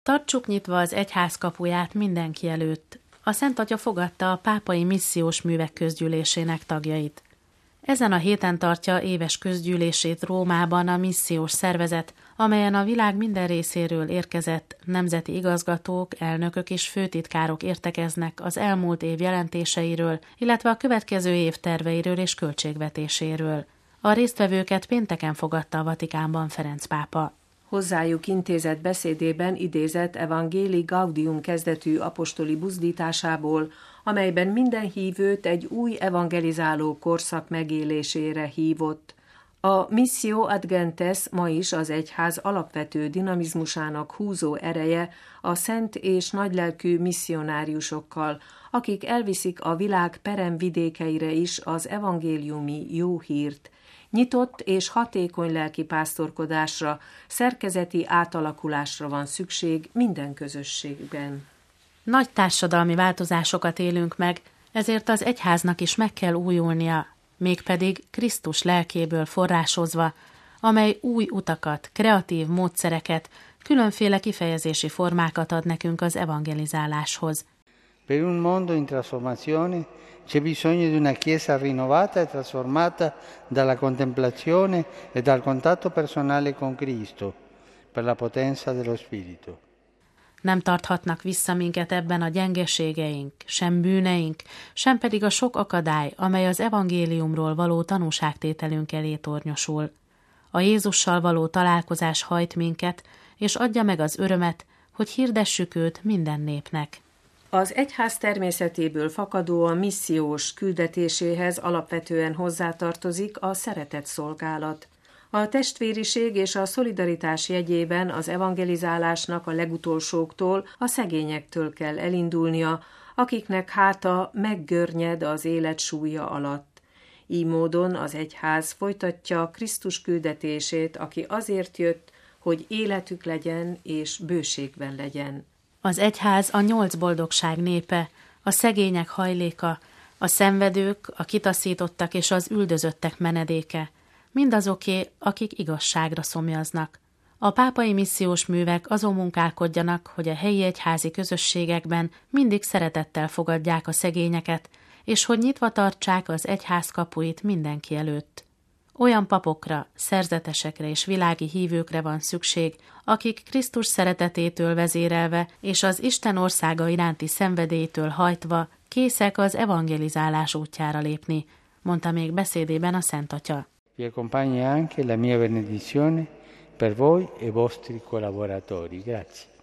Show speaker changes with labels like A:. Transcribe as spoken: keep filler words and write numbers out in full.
A: Tartsuk nyitva az egyház kapuját mindenki előtt. A Szent Atya fogadta a pápai missziós művek közgyűlésének tagjait. Ezen a héten tartja éves közgyűlését Rómában a missziós szervezet, amelyen a világ minden részéről érkezett nemzeti igazgatók, elnökök és főtitkárok értekeznek az elmúlt év jelentéseiről, illetve a következő év terveiről és költségvetéséről. A résztvevőket pénteken fogadta a Vatikánban Ferenc pápa.
B: Hozzájuk intézett beszédében idézett Evangelii Gaudium kezdetű apostoli buzdításából, amelyben minden hívőt egy új evangelizáló korszak megélésére hívott. A Missio ad Gentes ma is az egyház alapvető dinamizmusának húzó ereje a szent és nagylelkű misszionáriusokkal, akik elviszik a világ peremvidékeire is az evangéliumi jó hírt. Nyitott és hatékony lelkipásztorkodásra, szerkezeti átalakulásra van szükség minden közösségben.
A: Nagy társadalmi változásokat élünk meg, ezért az egyháznak is meg kell újulnia, mégpedig Krisztus lelkéből forrásozva, amely új utakat, kreatív módszereket, különféle kifejezési formákat ad nekünk az evangelizáláshoz.
C: Per un mondo in trasformazione c'è bisogno di una Chiesa rinnovata e trasformata dalla contemplazione e dal contatto personale con Cristo, per la potenza dello Spirito.
A: Nem tarthatnak vissza minket ebben a gyengeségeink, sem bűneink, sem pedig a sok akadály, amely az evangéliumról való tanúságtételünk elé tornyosul. A Jézussal való találkozás hajt minket, és adja meg az örömet, hogy hirdessük őt minden népnek.
B: Az egyház természetéből fakadóan missziós küldetéséhez alapvetően hozzátartozik a szeretet szolgálat. A testvériség és a szolidaritás jegyében az evangelizálásnak a legutolsóktól, a szegényektől kell elindulnia, akiknek háta meggörnyed az élet súlya alatt. Így módon az egyház folytatja Krisztus küldetését, aki azért jött, hogy életük legyen és bőségben legyen.
A: Az egyház a nyolc boldogság népe, a szegények hajléka, a szenvedők, a kitaszítottak és az üldözöttek menedéke, mindazoké, akik igazságra szomjaznak. A pápai missziós művek azon munkálkodjanak, hogy a helyi egyházi közösségekben mindig szeretettel fogadják a szegényeket, és hogy nyitva tartsák az egyház kapuit mindenki előtt. Olyan papokra, szerzetesekre és világi hívőkre van szükség, akik Krisztus szeretetétől vezérelve és az Isten országa iránti szenvedélytől hajtva készek az evangelizálás útjára lépni, mondta még beszédében a Szent Atya.
C: Vi accompagna anche la mia benedizione per voi e vostri collaboratori. Grazie.